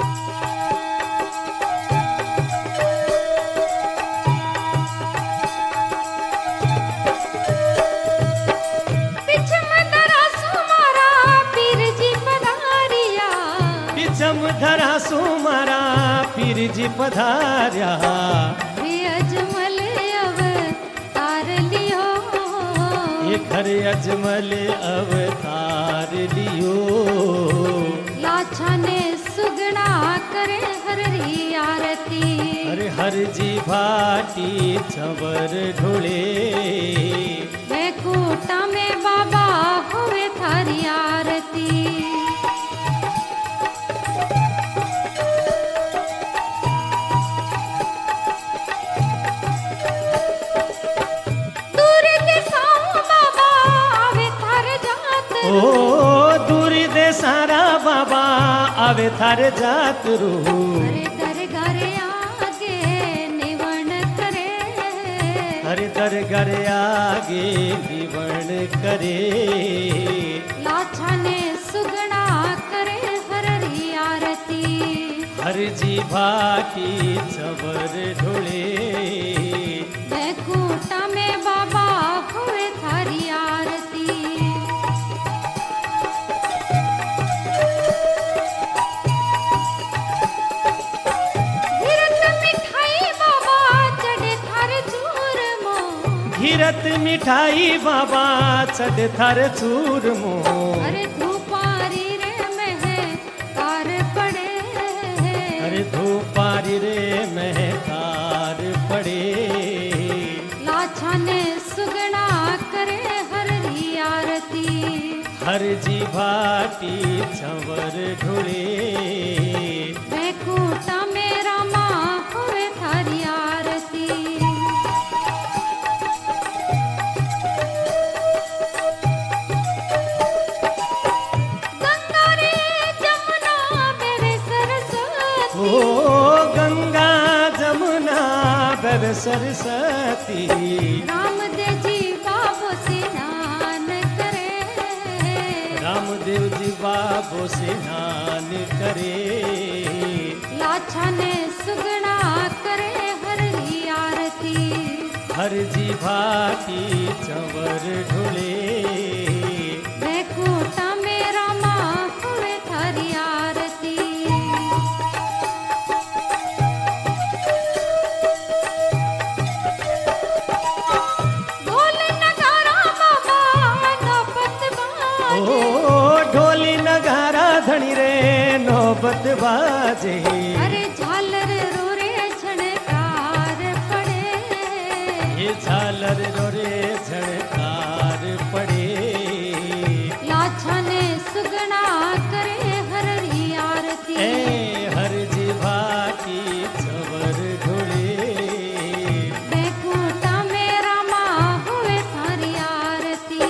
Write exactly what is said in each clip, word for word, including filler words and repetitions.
धरा सुमारा पीर जी पधार्या रे अजमल अवतार लियो ये घर अजमल अवतार लियो लाछा ने सुगना करे हरी आरती अरे हर जी भाटी चंवर ढोले बैकुंठ में बाबा हुए थारी आरती ओ दूरी दे सारा बाबा आवे थारे जात रू हरे दरगाह रे आगे निवण करे हरे दरगाह रे आगे निवण करे लाछा ने सुगना करे हरी आरती हर जी भाटी चंवर ढोले बैकुंठ में बाबा हुए थारी आरती घीरत मिठाई बाबा चढ़ थार चूर मो अरे धूपारी रे महकार पड़े अरे धूपारी रे महकार पड़े लाछा ने सुगना करे हरी आरती हर जी भाटी चंवर ढोले बैकुंठ में रामा हुए थारी आरती ओ गंगा जमुना बह सरस्वती रामदेव जी बाबू स्नान करे रामदेव जी बाबू स्नान करे लाछा ने सुगना करे हरी आरती हर जी भाटी चंवर ढोले बैकुंठ में रामा हुए थारी आरती धनी रे नौबत बाजे अरे झालर रो रे झणकार पड़े ये झालर रो रे झणकार पड़े लाछा ने सुगना करे हरी आरती ए हर जी भाटी चंवर ढोले बैकुंठ में रामा हुए थारी आरती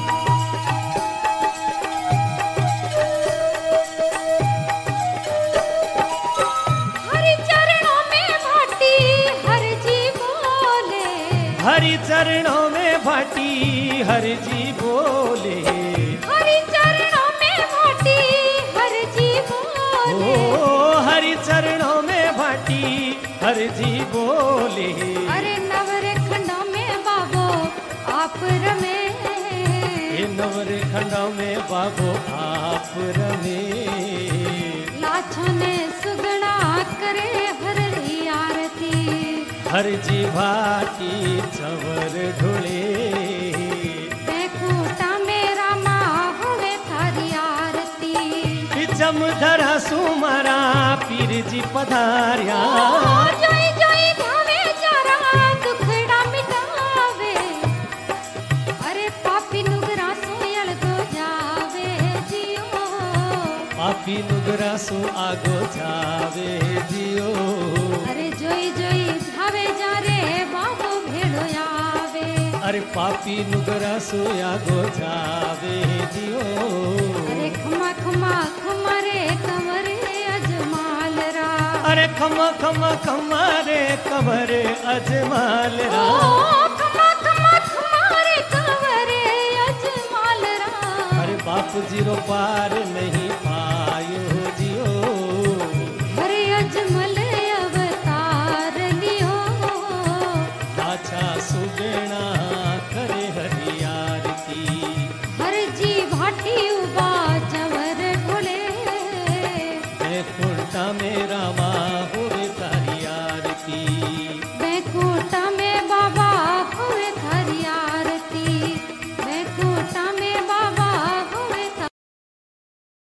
हरि चरणों में भाटी हर जी बोले हरि चरणों में भाटी हर जी बोले ओ हरि चरणों में भाटी हर जी बोले अरे नवरे खंडों में बाबो आप रमे ये नवरे खंडों में बाबो आप रमे लाछा ने सुगना करे हरी आरती हर जी भाटी चंवर ढोले बैकुंठ में रामा हुए थारी आरती चम धरा सुमारा पीर जी पधार्या जोई जोई धावे जरा दुखड़ा मिटावे अरे पापी नुगरा सोयल को जावे जियो पापी नुगरा सो आगो जावे जियो अरे जोई जोई धावे जा रे बाबो भेड़ो आवे अरे पापी नुगरा सो आगो जावे जियो अरे खमा खमा खमा रे कंवरे अजमाल रा अरे खमा खमा खमा रे कंवरे अजमाल रा खमा खमा खमा रे कंवरे अजमाल रा अरे बाप जीरो पार नहीं पायो जियो सुगणा